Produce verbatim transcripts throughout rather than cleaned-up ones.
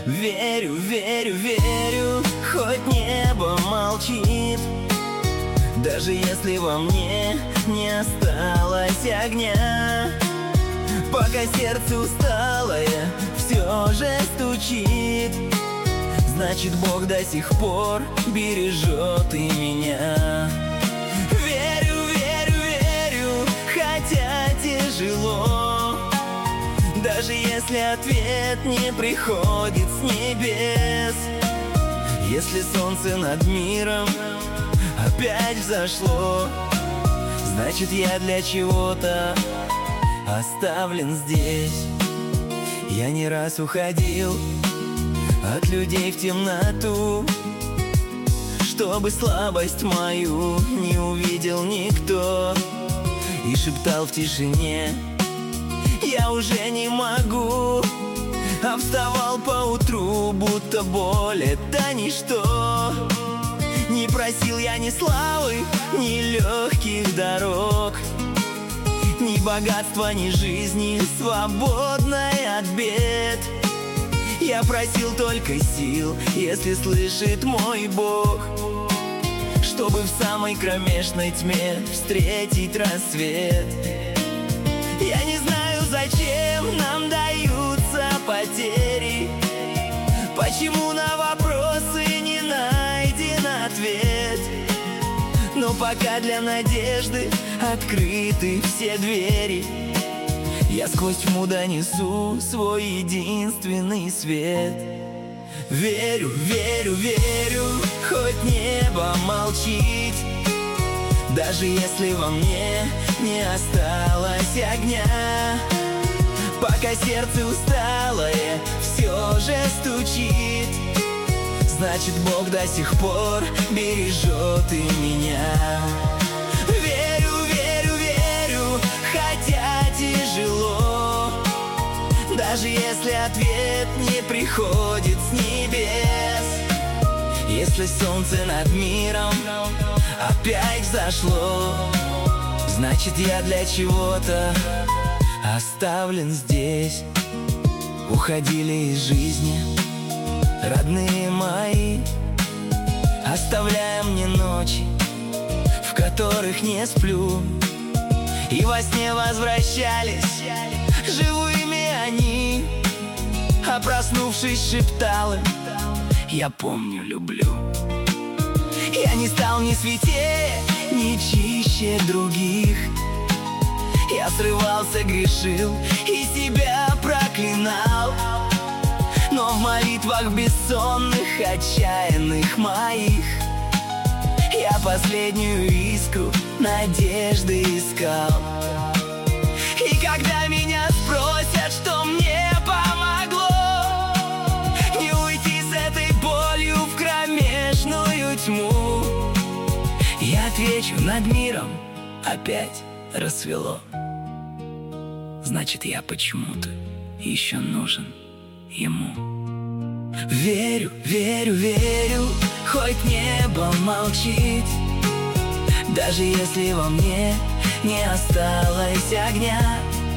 Верю, верю, верю, хоть небо молчит, даже если во мне не осталось огня. Пока сердце усталое все же стучит, значит, Бог до сих пор бережет и меня. Верю, верю, верю, хотя тяжело, даже если ответ не приходит с небес. Если солнце над миром опять взошло, значит, я для чего-то оставлен здесь. Я не раз уходил от людей в темноту, чтобы слабость мою не увидел никто, и шептал в тишине: я уже не могу. А вставал поутру, будто боль — это ничто. Не просил я ни славы, ни легких дорог, ни богатства, ни жизни, свободной от бед. Я просил только сил, если слышит мой Бог, чтобы в самой кромешной тьме встретить рассвет. Я не знаю, зачем нам даются потери, почему на вопросы не найден ответ. Но пока для надежды открыты все двери, я сквозь тьму донесу свой единственный свет. Верю, верю, верю, хоть небо молчит, даже если во мне не осталось огня. Пока сердце усталое все же стучит, значит, Бог до сих пор бережет и меня. Верю, верю, верю, хотя тяжело, даже если ответ не приходит с небес. Если солнце над миром опять взошло, значит, я для чего-то оставлен здесь. Уходили из жизни родные мои, оставляя мне ночи, в которых не сплю. И во сне возвращались живыми они, а проснувшись, шептал им: я помню, люблю. Я не стал ни святее, ни чище других. Я срывался, грешил и себя проклинал, но в молитвах бессонных, отчаянных моих я последнюю искру надежды искал. И когда меня спросят, что мне помогло не уйти с этой болью в кромешную тьму, я отвечу: над миром опять рассвело. Значит, я почему-то еще нужен ему. Верю, верю, верю, хоть небо молчит, даже если во мне не осталось огня.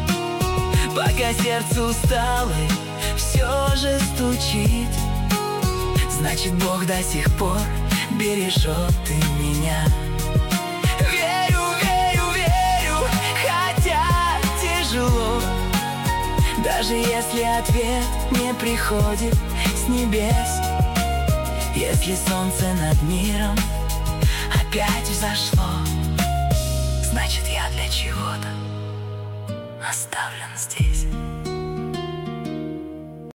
Пока сердце усталое все же стучит, значит, Бог до сих пор бережет и меня. Верю, верю, верю, хотя тяжело, даже если ответ не приходит с небес. Если солнце над миром опять взошло, значит, я для чего-то оставлен здесь.